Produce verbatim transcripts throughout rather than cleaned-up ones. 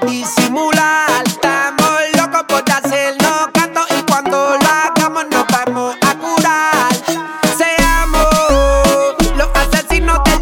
disimular. Estamos locos por hacernos canto y cuando lo hagamos nos vamos a curar. Seamos los asesinos del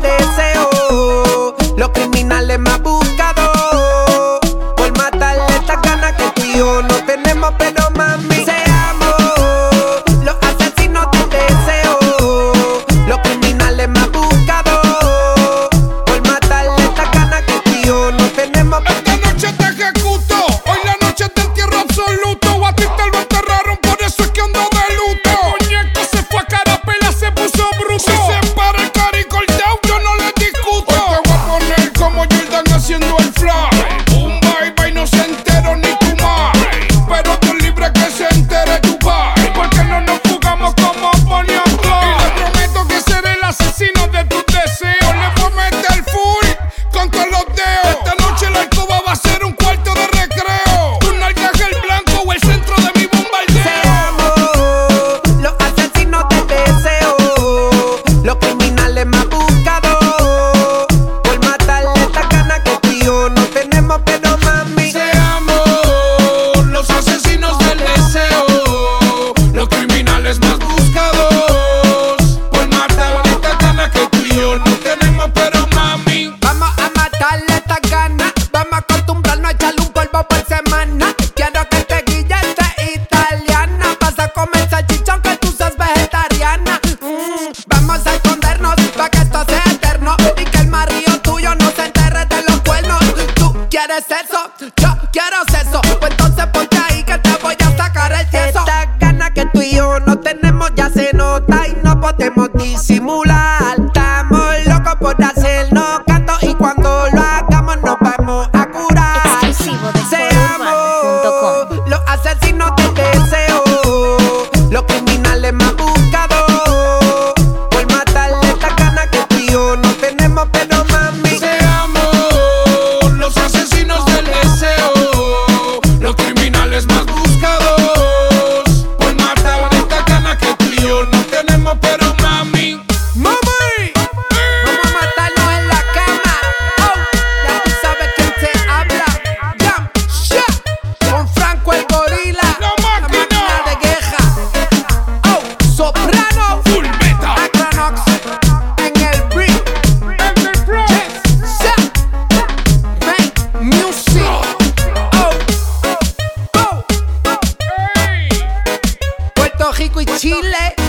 deseo, los criminales más buscados, por matarle estas ganas que tú y yo no tenemos, pero mami. Seamos los asesinos del deseo, los criminales más buscados, por matarle estas ganas que tú y yo no tenemos. Esta noche te ejecuto, hoy la noche es de entierro absoluto. A ti te lo enterraron, por eso es que ando de luto. El muñeco se fue a carapela, se puso bruto. Si se para el caricoltao, yo no le discuto. Hoy te voy a poner como Jordan haciendo el fly. Un bye bye, no se enteró ni tu madre, pero tú libre que se entere tu pai. Porque no nos jugamos como Bonnie and Clyde. Y le prometo que seré el asesino de tus deseos. Le voy a meter full con todos los dedos. Esta noche la alcoba va a ser un cuarto de recreo. Tu nalga es el blanco o el centro de mi bombardeo. Seamos los asesinos del deseo, los criminales más buscados, por matarle estas ganas que tú y yo no tenemos, pero mami. Seamos los asesinos del deseo, los criminales más buscados, por matar estas ganas que tú y yo no tenemos, pero mami. Vamos a matarle estas ganas, vamos a acostumbrarnos a echarle un polvo por semana. Quiero que te guille esté italiana, vas a comer salchichón que tú seas vegetariana. Mm, vamos a escondernos pa' que esto sea eterno y que el marido tuyo no se enterre de los cuernos. Tú quieres eso, yo quiero sexo, pues entonces ponte ahí que te voy a sacar el tieso. Estas ganas que tú y yo no tenemos ya se nota y no podemos disimular. Estamos locos por hacernos canto y cuando lo hagamos nos vamos a curar. Exclusivo de foro urbano punto com. Seamos los asesinos del deseo, los criminales más buscados, por matarle estas ganas que tú y yo no tenemos, pero mami. Seamos los asesinos del deseo, los criminales más buscados, por matar estas ganas que tú y yo no tenemos, pero mami. ¡Mami! Vamos a matarnos en la cama. Oh, ya tú sabes quién te habla. Jump, shot, con Franco el gorila, La máquina. de guerra. Oh, soprano, Full Metal, Acronox, en el beat. en el pro. Shot, make music. Oh, oh, Ey. Puerto Rico y Chile.